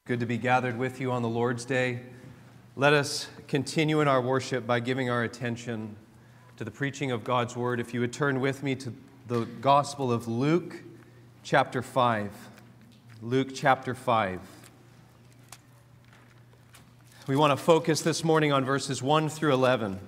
Good to be gathered with you on the Lord's Day. Let us continue in our worship by giving our attention to the preaching of God's Word. If you would turn with me to the Gospel of Luke, chapter 5. Luke, chapter 5. We want to focus this morning on verses 1 through 11.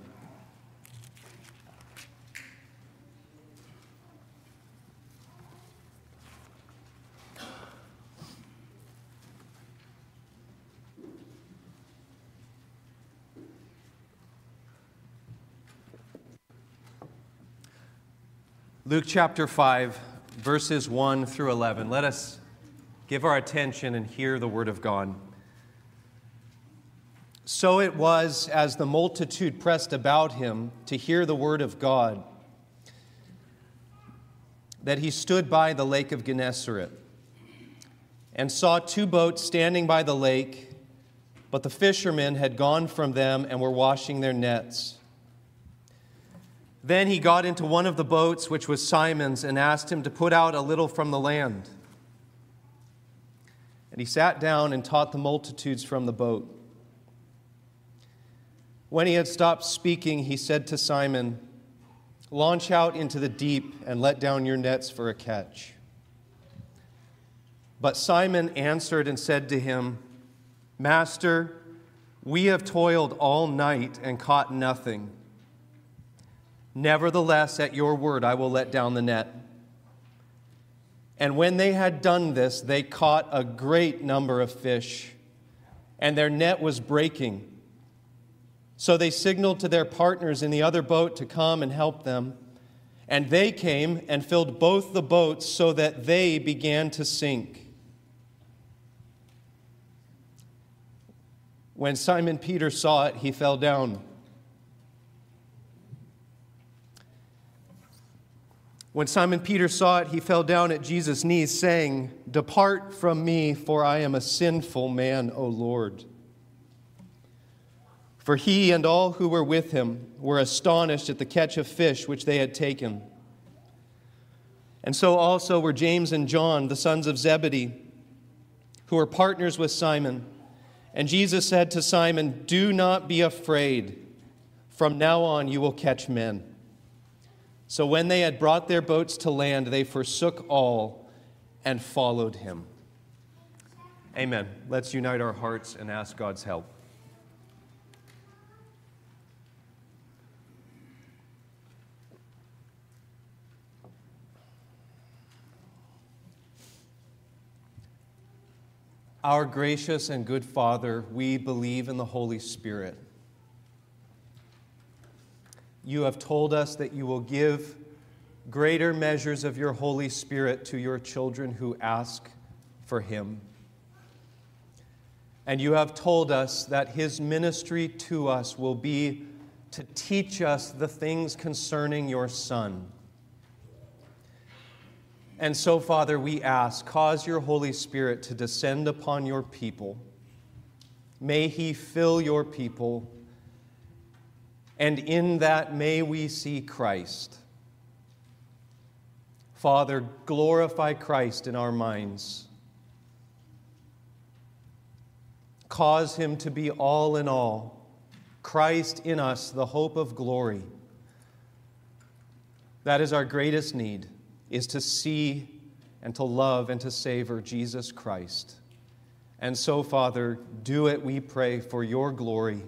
Luke chapter 5, verses 1 through 11. Let us give our attention and hear the word of God. So it was, as the multitude pressed about him to hear the word of God, that he stood by the lake of Gennesaret and saw two boats standing by the lake, but the fishermen had gone from them and were washing their nets. Then he got into one of the boats, which was Simon's, and asked him to put out a little from the land. And he sat down and taught the multitudes from the boat. When he had stopped speaking, he said to Simon, "Launch out into the deep and let down your nets for a catch." But Simon answered and said to him, "Master, we have toiled all night and caught nothing. Nevertheless, at your word, I will let down the net." And when they had done this, they caught a great number of fish, and their net was breaking. So they signaled to their partners in the other boat to come and help them. And they came and filled both the boats so that they began to sink. When Simon Peter saw it, he fell down. When Simon Peter saw it, he fell down at Jesus' knees, saying, "Depart from me, for I am a sinful man, O Lord." For he and all who were with him were astonished at the catch of fish which they had taken. And so also were James and John, the sons of Zebedee, who were partners with Simon. And Jesus said to Simon, "Do not be afraid. From now on you will catch men." So when they had brought their boats to land, they forsook all and followed him. Amen. Let's unite our hearts and ask God's help. Our gracious and good Father, we believe in the Holy Spirit. You have told us that you will give greater measures of your Holy Spirit to your children who ask for him. And you have told us that his ministry to us will be to teach us the things concerning your Son. And so, Father, we ask, cause your Holy Spirit to descend upon your people. May he fill your people, and in that may we see Christ. Father, glorify Christ in our minds. Cause him to be all in all. Christ in us, the hope of glory. That is our greatest need, is to see and to love and to savor Jesus Christ. And so, Father, do it, we pray, for your glory.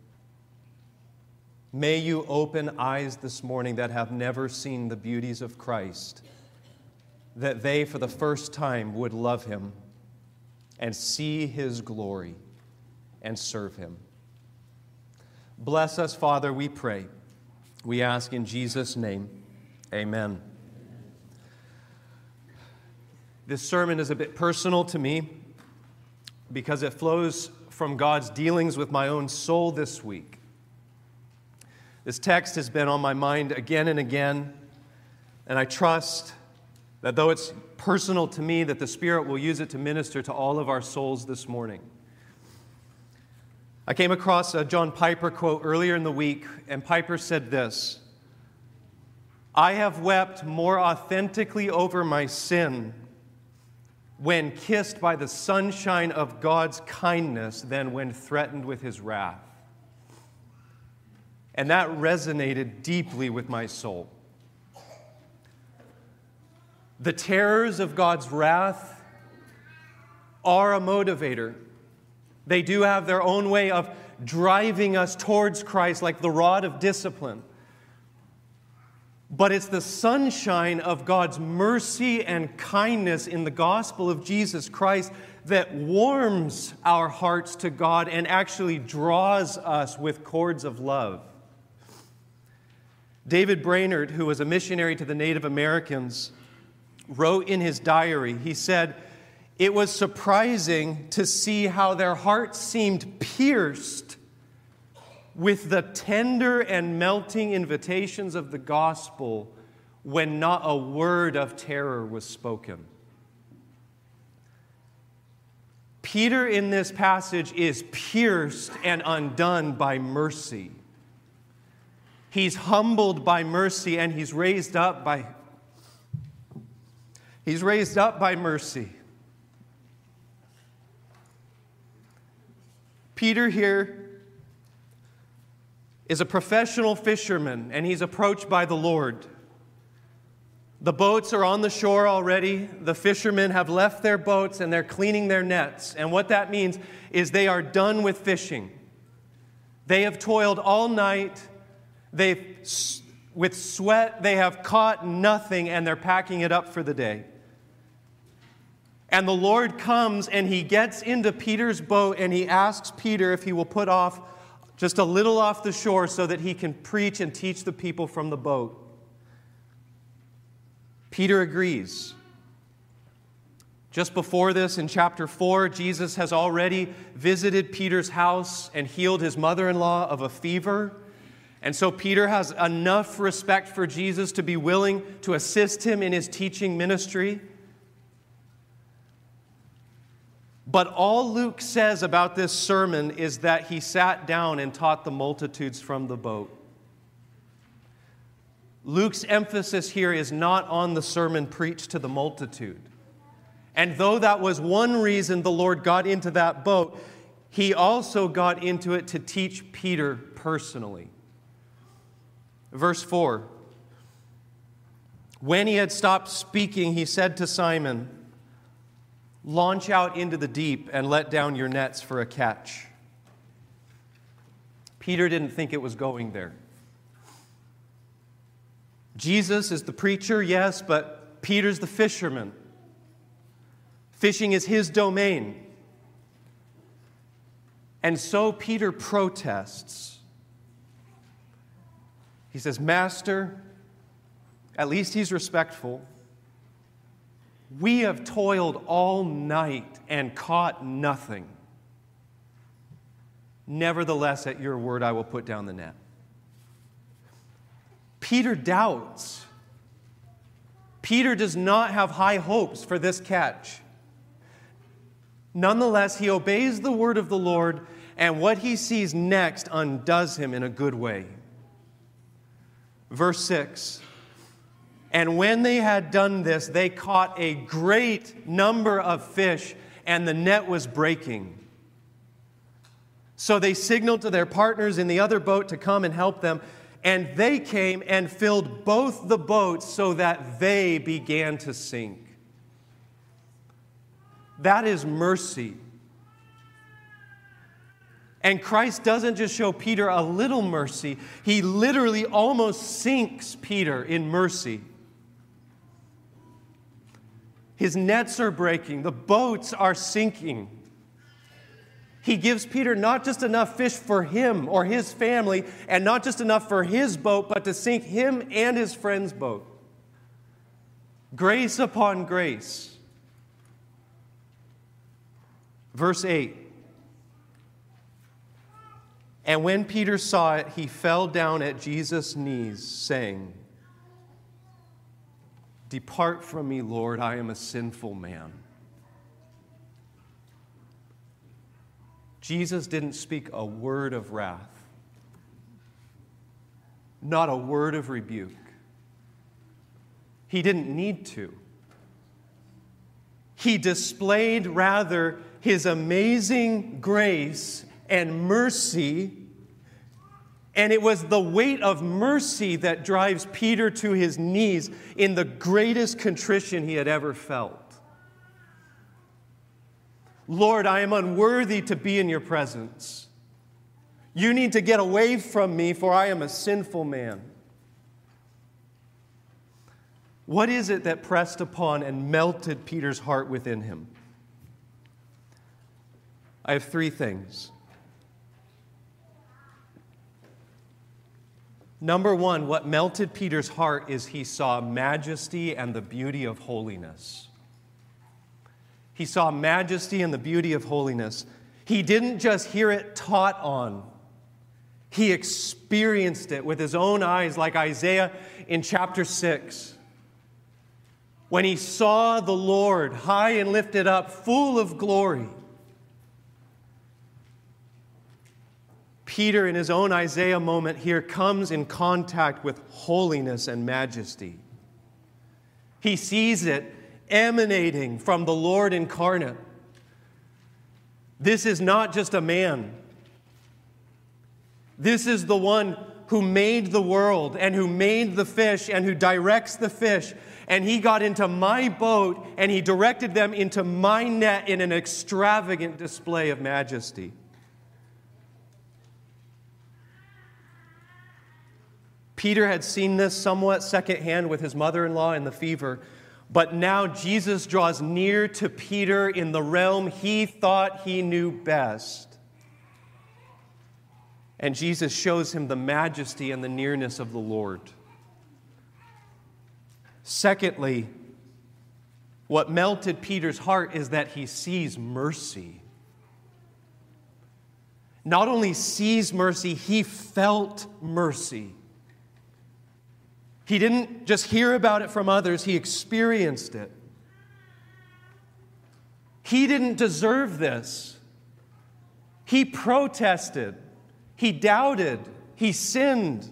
May you open eyes this morning that have never seen the beauties of Christ, that they for the first time would love him and see his glory and serve him. Bless us, Father, we pray. We ask in Jesus' name. Amen. This sermon is a bit personal to me because it flows from God's dealings with my own soul this week. This text has been on my mind again and again, and I trust that though it's personal to me, that the Spirit will use it to minister to all of our souls this morning. I came across a John Piper quote earlier in the week, and Piper said this: "I have wept more authentically over my sin when kissed by the sunshine of God's kindness than when threatened with his wrath. And that resonated deeply with my soul. The terrors of God's wrath are a motivator. They do have their own way of driving us towards Christ, like the rod of discipline. But it's the sunshine of God's mercy and kindness in the gospel of Jesus Christ that warms our hearts to God and actually draws us with cords of love. David Brainerd, who was a missionary to the Native Americans, wrote in his diary, he said, "It was surprising to see how their hearts seemed pierced with the tender and melting invitations of the gospel when not a word of terror was spoken." Peter in this passage is pierced and undone by mercy. He's humbled by mercy and he's raised up by mercy. Peter here is a professional fisherman, and he's approached by the Lord. The boats are on the shore already. The fishermen have left their boats, and they're cleaning their nets. And what that means is they are done with fishing. They have toiled all night. With sweat, they have caught nothing, and they're packing it up for the day. And the Lord comes, and he gets into Peter's boat, and he asks Peter if he will put off just a little off the shore so that he can preach and teach the people from the boat. Peter agrees. Just before this, in chapter 4, Jesus has already visited Peter's house and healed his mother-in-law of a fever. And so Peter has enough respect for Jesus to be willing to assist him in his teaching ministry. But all Luke says about this sermon is that he sat down and taught the multitudes from the boat. Luke's emphasis here is not on the sermon preached to the multitude. And though that was one reason the Lord got into that boat, he also got into it to teach Peter personally. Verse 4, when he had stopped speaking, he said to Simon, "Launch out into the deep and let down your nets for a catch." Peter didn't think it was going there. Jesus is the preacher, yes, but Peter's the fisherman. Fishing is his domain. And so Peter protests. He says, "Master," at least he's respectful, "we have toiled all night and caught nothing. Nevertheless, at your word, I will put down the net." Peter doubts. Peter does not have high hopes for this catch. Nonetheless, he obeys the word of the Lord, and what he sees next undoes him in a good way. Verse 6, "And when they had done this, they caught a great number of fish, and the net was breaking. So they signaled to their partners in the other boat to come and help them, and they came and filled both the boats so that they began to sink." That is mercy. And Christ doesn't just show Peter a little mercy, he literally almost sinks Peter in mercy. His nets are breaking, the boats are sinking. He gives Peter not just enough fish for him or his family, and not just enough for his boat, but to sink him and his friend's boat. Grace upon grace. Verse 8. "And when Peter saw it, he fell down at Jesus' knees, saying, 'Depart from me, Lord, I am a sinful man.'" Jesus didn't speak a word of wrath, not a word of rebuke. He didn't need to. He displayed rather his amazing grace and mercy. And it was the weight of mercy that drives Peter to his knees in the greatest contrition he had ever felt. Lord, I am unworthy to be in your presence. You need to get away from me, for I am a sinful man. What is it that pressed upon and melted Peter's heart within him? I have three things. Number one, what melted Peter's heart is he saw majesty and the beauty of holiness. He saw majesty and the beauty of holiness. He didn't just hear it taught on. He experienced it with his own eyes, like Isaiah in chapter 6. When he saw the Lord high and lifted up, full of glory. Peter, in his own Isaiah moment here, comes in contact with holiness and majesty. He sees it emanating from the Lord incarnate. This is not just a man. This is the one who made the world and who made the fish and who directs the fish. And he got into my boat and he directed them into my net in an extravagant display of majesty. Peter had seen this somewhat secondhand with his mother-in-law in the fever, but now Jesus draws near to Peter in the realm he thought he knew best. And Jesus shows him the majesty and the nearness of the Lord. Secondly, what melted Peter's heart is that he sees mercy. Not only sees mercy, he felt mercy. He didn't just hear about it from others, he experienced it. He didn't deserve this. He protested. He doubted. He sinned.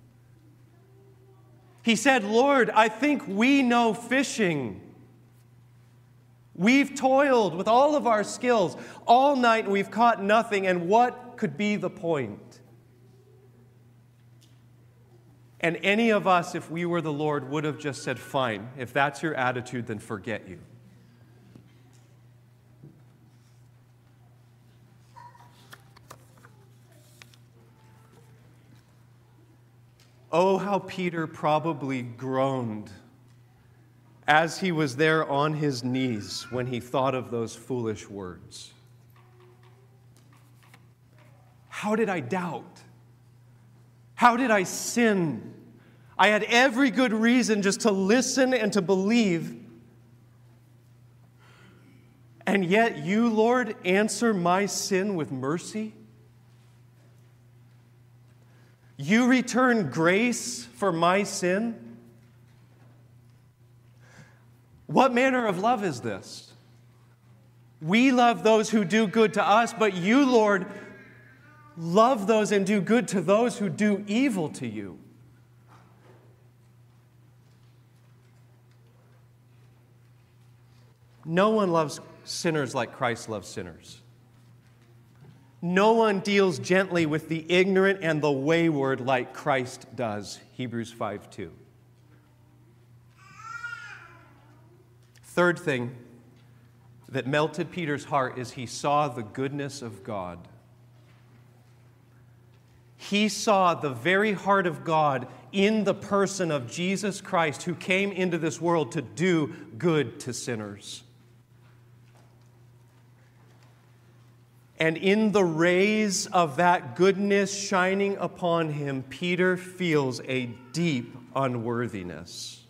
He said, Lord, I think we know fishing. We've toiled with all of our skills all night and we've caught nothing, and what could be the point? And any of us, if we were the Lord, would have just said, fine, if that's your attitude, then forget you. Oh, how Peter probably groaned as he was there on his knees when he thought of those foolish words. How did I doubt? How did I sin? I had every good reason just to listen and to believe. And yet you, Lord, answer my sin with mercy? You return grace for my sin? What manner of love is this? We love those who do good to us, but you, Lord, love those and do good to those who do evil to you. No one loves sinners like Christ loves sinners. No one deals gently with the ignorant and the wayward like Christ does. Hebrews 5:2. Third thing that melted Peter's heart is he saw the goodness of God. He saw the very heart of God in the person of Jesus Christ, who came into this world to do good to sinners. And in the rays of that goodness shining upon him, Peter feels a deep unworthiness.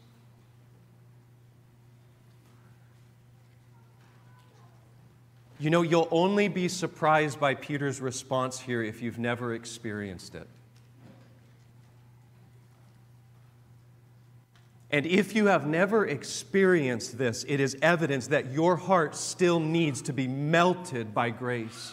You know, you'll only be surprised by Peter's response here if you've never experienced it. And if you have never experienced this, it is evidence that your heart still needs to be melted by grace.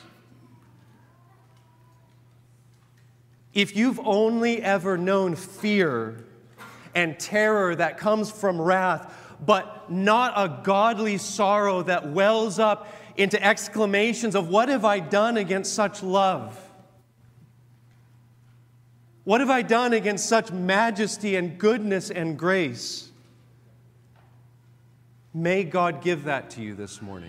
If you've only ever known fear and terror that comes from wrath, but not a godly sorrow that wells up into exclamations of, what have I done against such love? What have I done against such majesty and goodness and grace? May God give that to you this morning.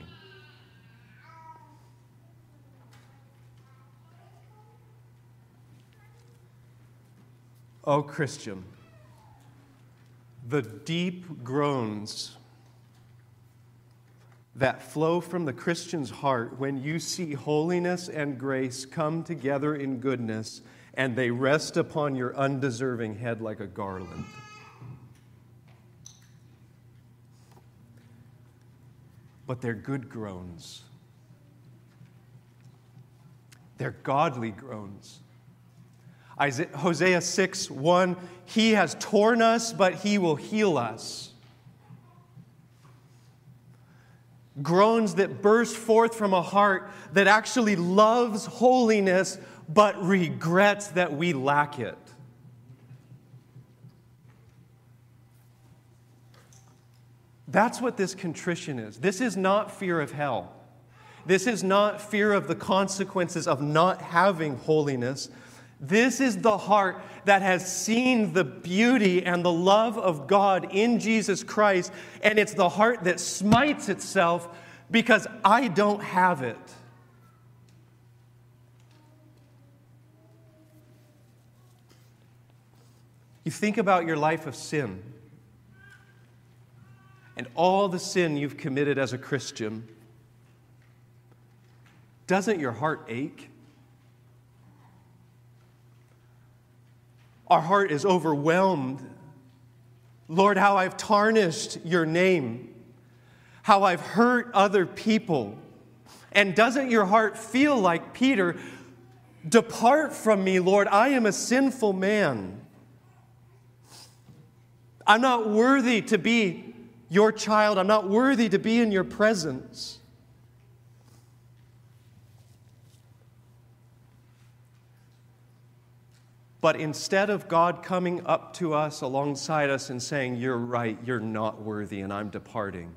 Oh, Christian, the deep groans that flow from the Christian's heart when you see holiness and grace come together in goodness and they rest upon your undeserving head like a garland. But they're good groans. They're godly groans. Hosea 6:1, He has torn us, but He will heal us. Groans that burst forth from a heart that actually loves holiness, but regrets that we lack it. That's what this contrition is. This is not fear of hell. This is not fear of the consequences of not having holiness. This is the heart that has seen the beauty and the love of God in Jesus Christ, and it's the heart that smites itself because I don't have it. You think about your life of sin and all the sin you've committed as a Christian. Doesn't your heart ache? Our heart is overwhelmed. Lord, how I've tarnished your name, how I've hurt other people. And doesn't your heart feel like Peter, depart from me, Lord, I am a sinful man. I'm not worthy to be your child. I'm not worthy to be in your presence. But instead of God coming up to us alongside us and saying, you're right, you're not worthy, and I'm departing,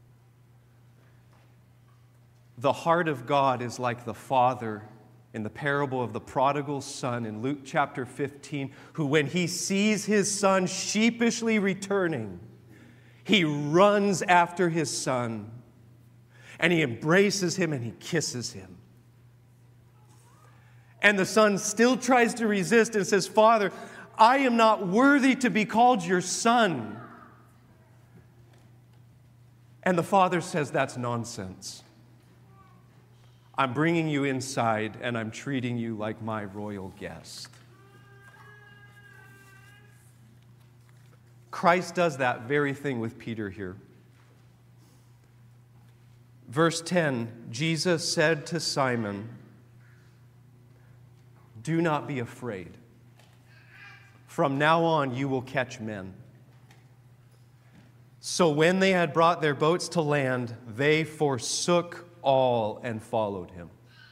the heart of God is like the Father in the parable of the prodigal son in Luke chapter 15, who when he sees his son sheepishly returning, he runs after his son, and he embraces him and he kisses him. And the son still tries to resist and says, Father, I am not worthy to be called your son. And the father says, that's nonsense. I'm bringing you inside and I'm treating you like my royal guest. Christ does that very thing with Peter here. Verse 10, Jesus said to Simon, do not be afraid. From now on, you will catch men. So when they had brought their boats to land, they forsook all and followed him.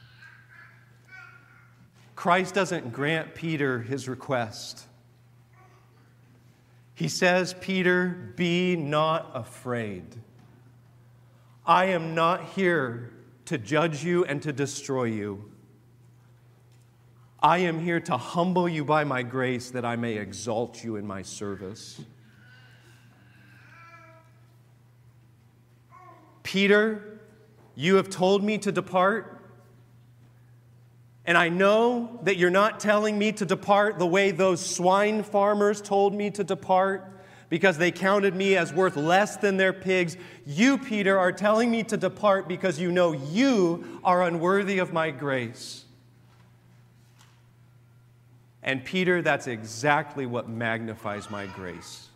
Christ doesn't grant Peter his request. He says, Peter, be not afraid. I am not here to judge you and to destroy you. I am here to humble you by my grace that I may exalt you in my service. Peter, you have told me to depart, and I know that you're not telling me to depart the way those swine farmers told me to depart because they counted me as worth less than their pigs. You, Peter, are telling me to depart because you know you are unworthy of my grace. And Peter, that's exactly what magnifies my grace.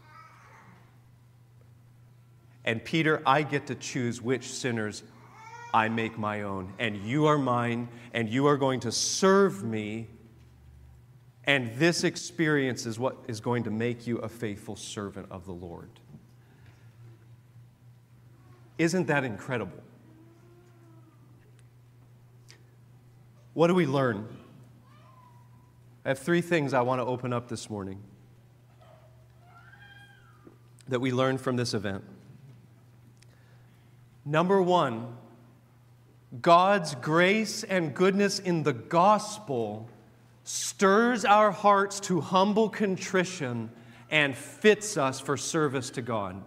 And Peter, I get to choose which sinners I make my own. And you are mine, and you are going to serve me. And this experience is what is going to make you a faithful servant of the Lord. Isn't that incredible? What do we learn? I have three things I want to open up this morning that we learn from this event. Number one, God's grace and goodness in the gospel stirs our hearts to humble contrition and fits us for service to God.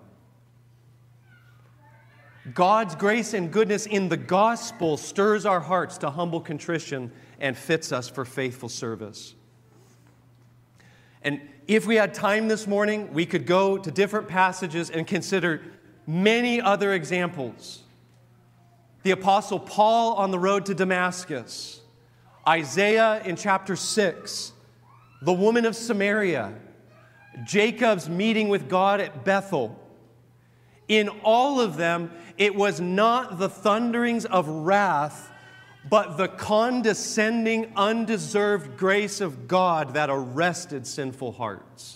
God's grace and goodness in the gospel stirs our hearts to humble contrition and fits us for faithful service. And if we had time this morning, we could go to different passages and consider many other examples. The Apostle Paul on the road to Damascus, Isaiah in chapter 6, the woman of Samaria, Jacob's meeting with God at Bethel. In all of them, it was not the thunderings of wrath, but the condescending, undeserved grace of God that arrested sinful hearts.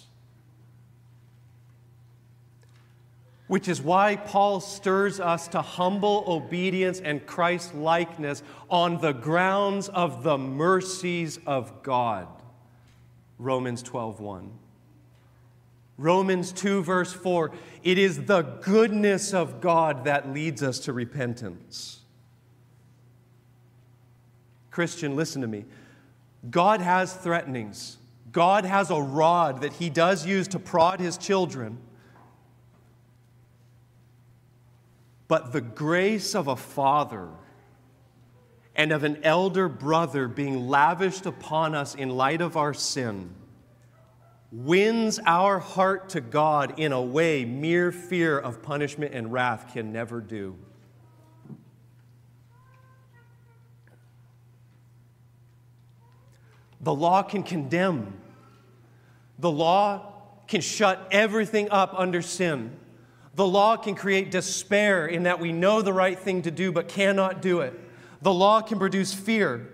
Which is why Paul stirs us to humble obedience and Christ-likeness on the grounds of the mercies of God. Romans 12:1. Romans 2, verse 4, it is the goodness of God that leads us to repentance. Christian, listen to me. God has threatenings. God has a rod that He does use to prod His children. But the grace of a father and of an elder brother being lavished upon us in light of our sin wins our heart to God in a way mere fear of punishment and wrath can never do. The law can condemn. The law can shut everything up under sin. The law can create despair in that we know the right thing to do but cannot do it. The law can produce fear.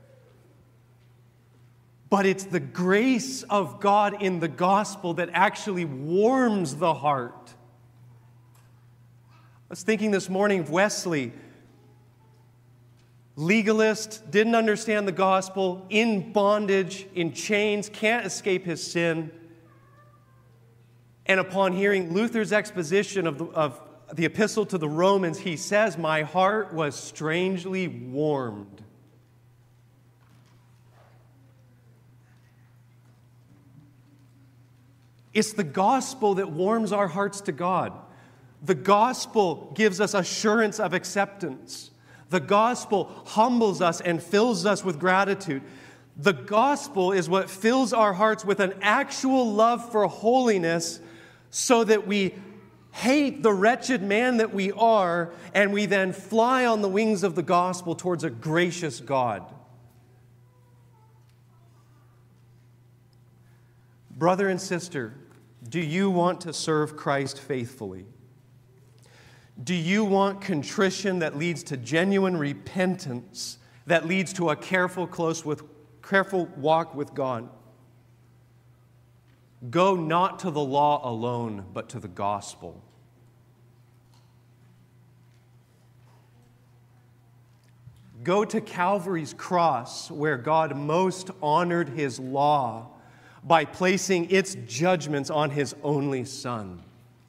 But it's the grace of God in the gospel that actually warms the heart. I was thinking this morning of Wesley, legalist, didn't understand the gospel, in bondage, in chains, can't escape his sin. And upon hearing Luther's exposition of the epistle to the Romans, he says, "My heart was strangely warmed." It's the gospel that warms our hearts to God. The gospel gives us assurance of acceptance. The gospel humbles us and fills us with gratitude. The gospel is what fills our hearts with an actual love for holiness so that we hate the wretched man that we are, and we then fly on the wings of the gospel towards a gracious God. Brother and sister, do you want to serve Christ faithfully? Do you want contrition that leads to genuine repentance, that leads to a careful walk with God? Go not to the law alone, but to the gospel. Go to Calvary's cross, where God most honored His law by placing its judgments on His only Son.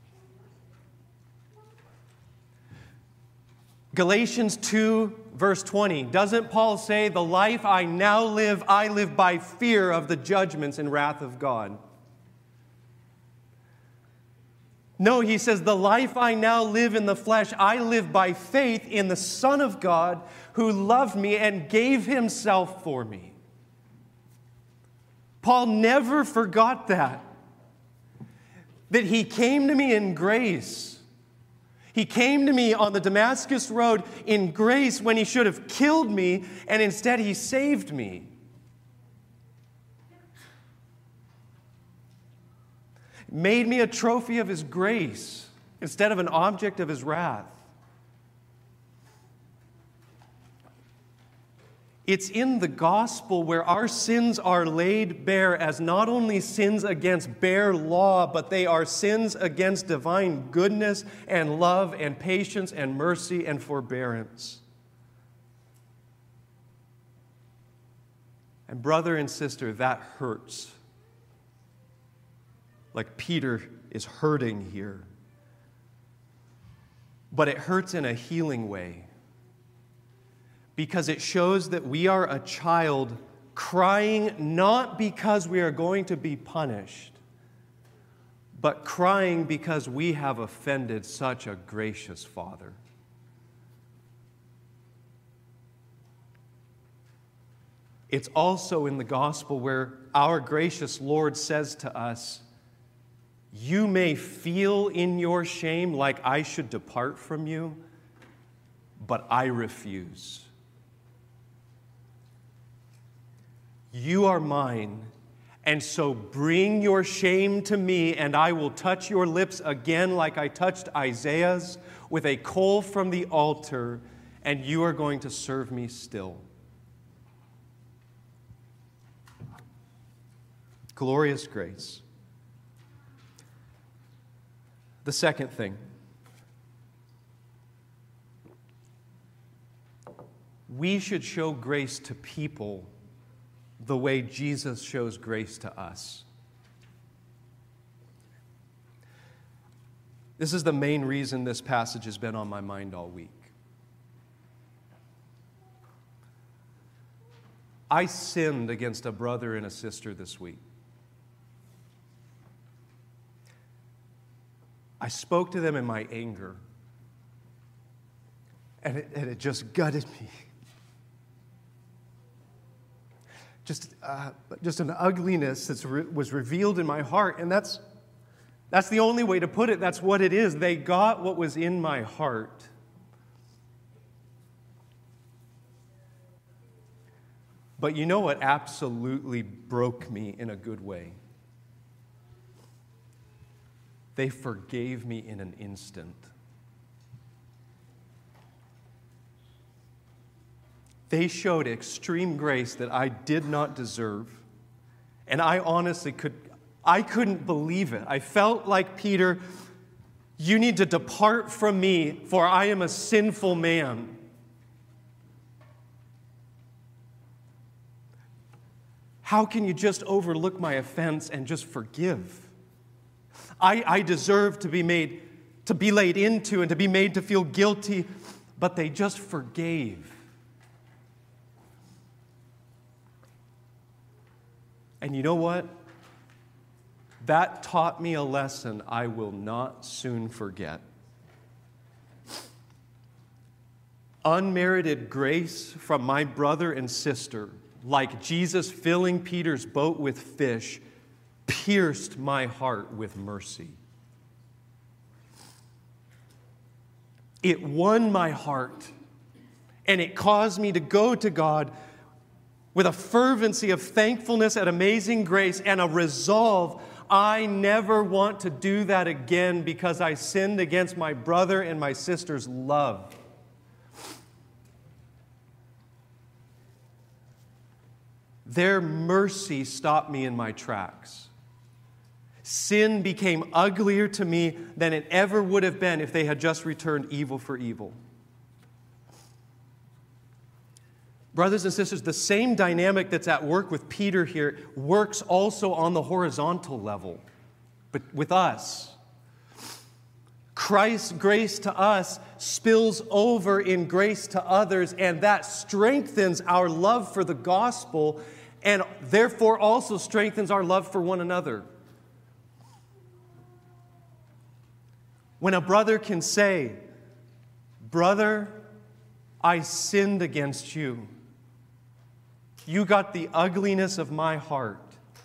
Galatians 2, verse 20, doesn't Paul say, "The life I now live, I live by fear of the judgments and wrath of God"? No, he says, "The life I now live in the flesh, I live by faith in the Son of God who loved me and gave Himself for me." Paul never forgot that He came to me in grace. He came to me on the Damascus road in grace when He should have killed me, and instead He saved me. Made me a trophy of His grace instead of an object of His wrath. It's in the gospel where our sins are laid bare as not only sins against bare law, but they are sins against divine goodness and love and patience and mercy and forbearance. And brother and sister, that hurts. Like Peter is hurting here. but it hurts in a healing way because it shows that we are a child crying not because we are going to be punished, but crying because we have offended such a gracious Father. It's also in the gospel where our gracious Lord says to us, "You may feel in your shame like I should depart from you, but I refuse. You are mine, and so bring your shame to me, and I will touch your lips again like I touched Isaiah's with a coal from the altar, and you are going to serve me still." Glorious grace. The second thing, we should show grace to people the way Jesus shows grace to us. This is the main reason this passage has been on my mind all week. I sinned against a brother and a sister this week. I spoke to them in my anger, and it just gutted me. Just an ugliness that was revealed in my heart, and that's the only way to put it. That's what it is. They got what was in my heart. But you know what absolutely broke me in a good way? They forgave me in an instant. They showed extreme grace that I did not deserve. And I honestly couldn't believe it. I felt like Peter, "You need to depart from me, for I am a sinful man." How can you just overlook my offense and just forgive? I deserve to be laid into and to be made to feel guilty, but they just forgave. And you know what? That taught me a lesson I will not soon forget. Unmerited grace from my brother and sister, like Jesus filling Peter's boat with fish, pierced my heart with mercy. It won my heart, and it caused me to go to God with a fervency of thankfulness and amazing grace and a resolve, I never want to do that again because I sinned against my brother and my sister's love. Their mercy stopped me in my tracks. Sin became uglier to me than it ever would have been if they had just returned evil for evil. Brothers and sisters, the same dynamic that's at work with Peter here works also on the horizontal level, but with us. Christ's grace to us spills over in grace to others, and that strengthens our love for the gospel and therefore also strengthens our love for one another. When a brother can say, "Brother, I sinned against you. You got the ugliness of my heart."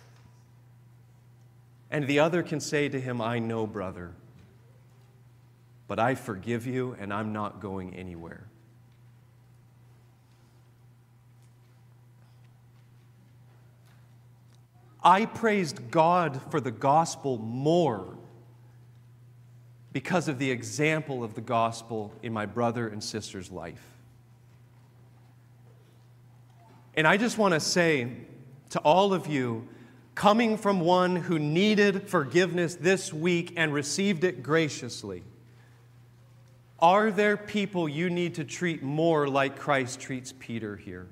And the other can say to him, "I know, brother, but I forgive you and I'm not going anywhere." I praised God for the gospel more because of the example of the gospel in my brother and sister's life. And I just want to say to all of you, coming from one who needed forgiveness this week and received it graciously, are there people you need to treat more like Christ treats Peter here?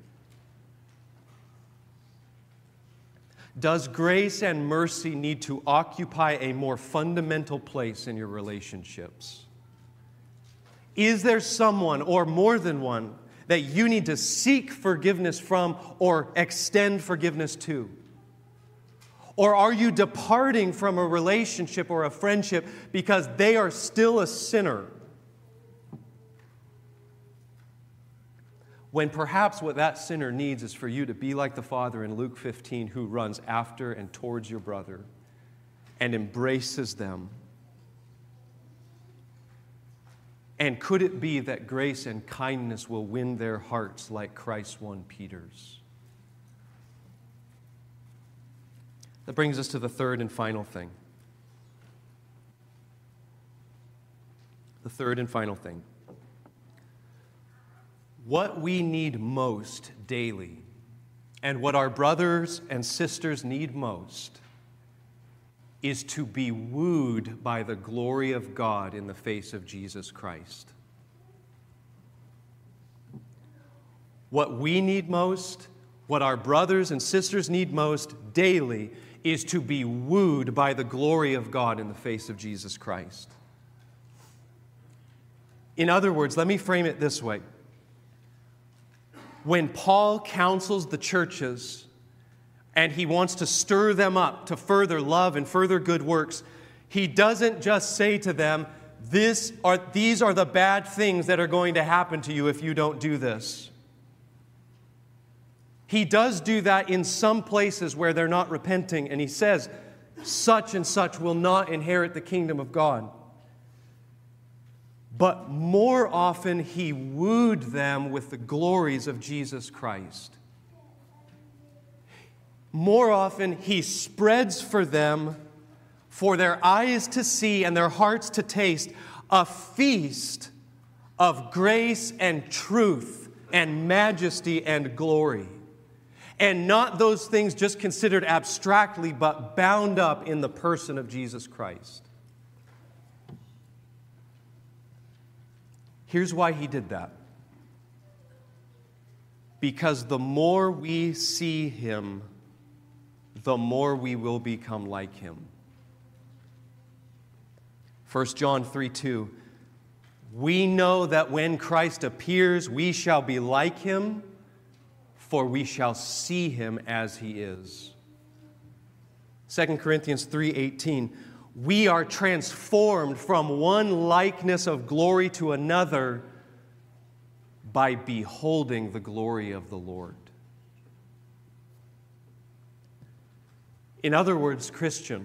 Does grace and mercy need to occupy a more fundamental place in your relationships? Is there someone or more than one that you need to seek forgiveness from or extend forgiveness to? Or are you departing from a relationship or a friendship because they are still a sinner? When perhaps what that sinner needs is for you to be like the Father in Luke 15 who runs after and towards your brother and embraces them. And could it be that grace and kindness will win their hearts like Christ won Peter's? That brings us to the third and final thing. The third and final thing. What we need most daily, and what our brothers and sisters need most, is to be wooed by the glory of God in the face of Jesus Christ. What we need most, what our brothers and sisters need most daily, is to be wooed by the glory of God in the face of Jesus Christ. In other words, let me frame it this way. When Paul counsels the churches and he wants to stir them up to further love and further good works, he doesn't just say to them, these are the bad things that are going to happen to you if you don't do this. He does do that in some places where they're not repenting, and he says, such and such will not inherit the kingdom of God. But more often, he wooed them with the glories of Jesus Christ. More often, he spreads for them, for their eyes to see and their hearts to taste, a feast of grace and truth and majesty and glory. And not those things just considered abstractly, but bound up in the person of Jesus Christ. Here's why he did that. Because the more we see him, the more we will become like him. 1 John 3:2. We know that when Christ appears, we shall be like him, for we shall see him as he is. 2 Corinthians 3:18. We are transformed from one likeness of glory to another by beholding the glory of the Lord. In other words, Christian,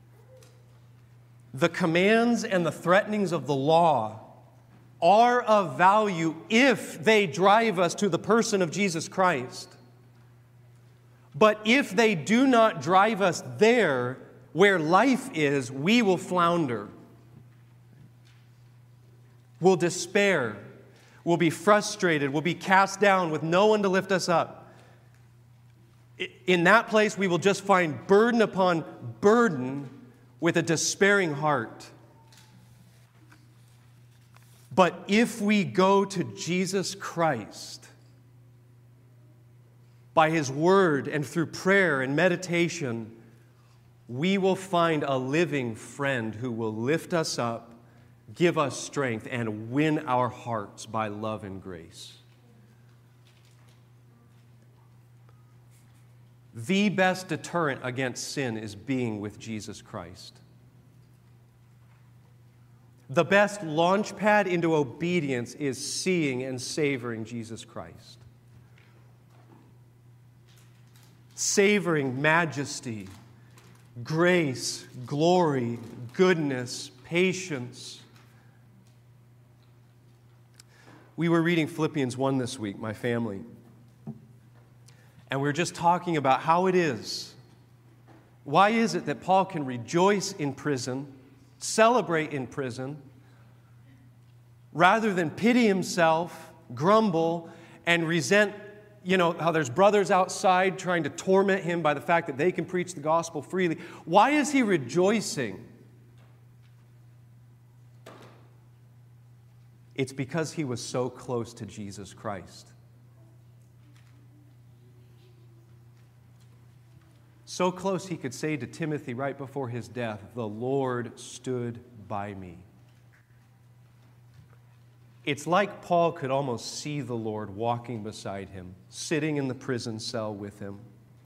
the commands and the threatenings of the law are of value if they drive us to the person of Jesus Christ. But if they do not drive us there, where life is, we will flounder. We'll despair. We'll be frustrated. We'll be cast down with no one to lift us up. In that place, we will just find burden upon burden with a despairing heart. But if we go to Jesus Christ, by his word and through prayer and meditation, we will find a living friend who will lift us up, give us strength, and win our hearts by love and grace. The best deterrent against sin is being with Jesus Christ. The best launch pad into obedience is seeing and savoring Jesus Christ. Savoring majesty, grace, glory, goodness, patience. We were reading Philippians 1 this week, my family. And we were just talking about how it is. Why is it that Paul can rejoice in prison, celebrate in prison, rather than pity himself, grumble, and resent, how there's brothers outside trying to torment him by the fact that they can preach the gospel freely? Why is he rejoicing? It's because he was so close to Jesus Christ. So close he could say to Timothy right before his death, "The Lord stood by me." It's like Paul could almost see the Lord walking beside him, sitting in the prison cell with him.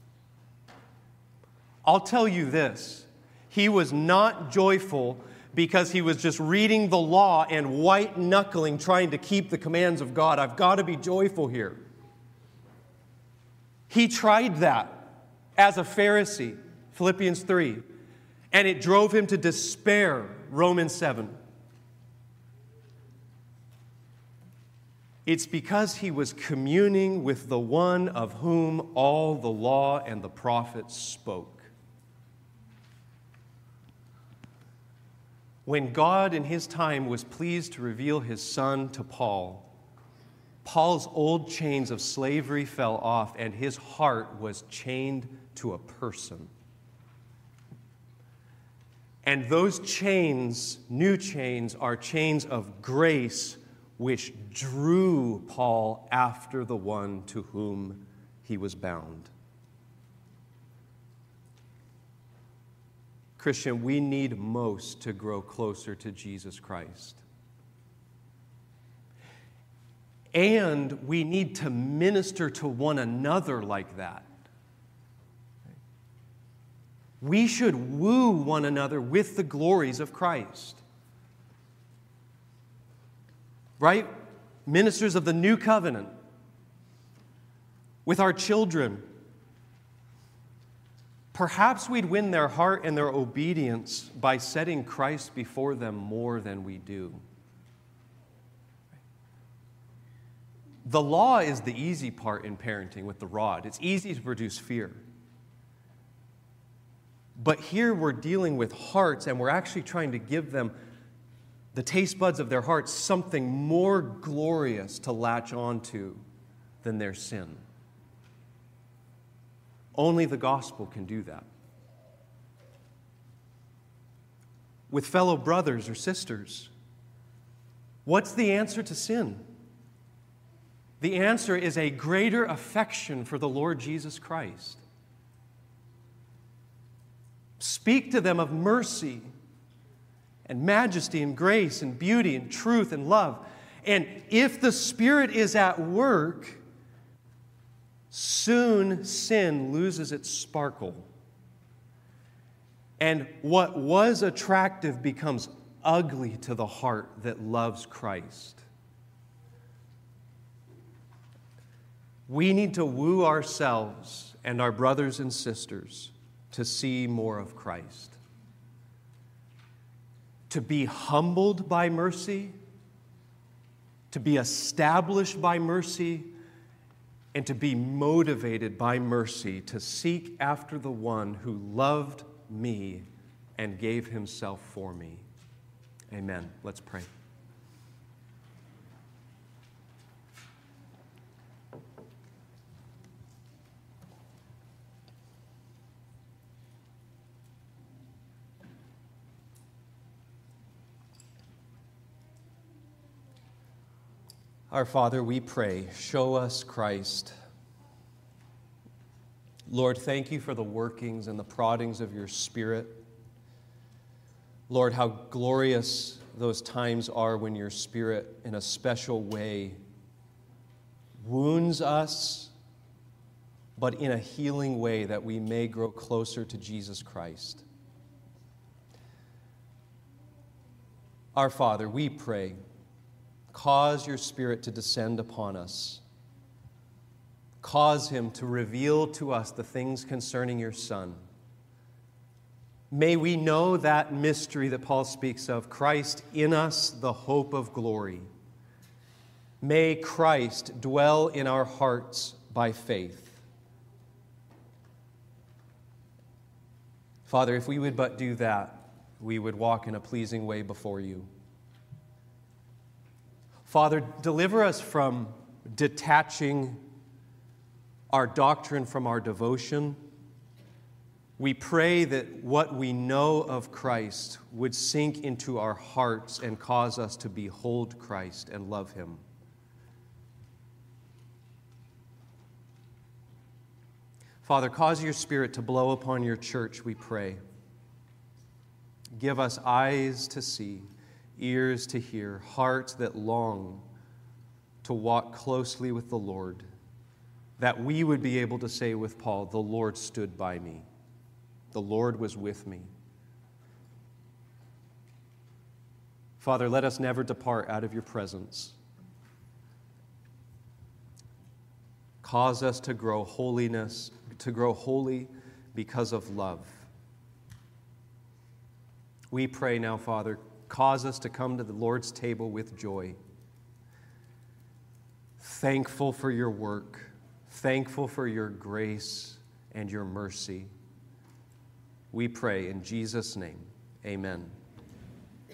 I'll tell you this, he was not joyful because he was just reading the law and white-knuckling, trying to keep the commands of God. I've got to be joyful here. He tried that as a Pharisee, Philippians 3, and it drove him to despair, Romans 7. It's because he was communing with the one of whom all the law and the prophets spoke. When God in his time was pleased to reveal his Son to Paul, Paul's old chains of slavery fell off and his heart was chained to a person. And those chains, new chains, are chains of grace which drew Paul after the one to whom he was bound. Christian, we need most to grow closer to Jesus Christ. And we need to minister to one another like that. We should woo one another with the glories of Christ. Right? Ministers of the new covenant. With our children. Perhaps we'd win their heart and their obedience by setting Christ before them more than we do. The law is the easy part in parenting with the rod. It's easy to produce fear. But here we're dealing with hearts, and we're actually trying to give them, the taste buds of their hearts, something more glorious to latch onto than their sin. Only the gospel can do that. With fellow brothers or sisters, what's the answer to sin? The answer is a greater affection for the Lord Jesus Christ. Speak to them of mercy and majesty and grace and beauty and truth and love. And if the Spirit is at work, soon sin loses its sparkle. And what was attractive becomes ugly to the heart that loves Christ. We need to woo ourselves and our brothers and sisters to see more of Christ. To be humbled by mercy, to be established by mercy, and to be motivated by mercy to seek after the one who loved me and gave himself for me. Amen. Let's pray. Our Father, we pray, show us Christ. Lord, thank you for the workings and the proddings of your Spirit. Lord, how glorious those times are when your Spirit, in a special way, wounds us, but in a healing way that we may grow closer to Jesus Christ. Our Father, we pray, cause your Spirit to descend upon us. Cause him to reveal to us the things concerning your Son. May we know that mystery that Paul speaks of, Christ in us, the hope of glory. May Christ dwell in our hearts by faith. Father, if we would but do that, we would walk in a pleasing way before you. Father, deliver us from detaching our doctrine from our devotion. We pray that what we know of Christ would sink into our hearts and cause us to behold Christ and love him. Father, cause your Spirit to blow upon your church, we pray. Give us eyes to see. ears to hear, hearts that long to walk closely with the Lord, that we would be able to say with Paul, the Lord stood by me. The Lord was with me. Father, let us never depart out of your presence. Cause us to grow holy because of love. We pray now, Father, cause us to come to the Lord's table with joy, thankful for your work, thankful for your grace and your mercy. We pray in Jesus' name, amen.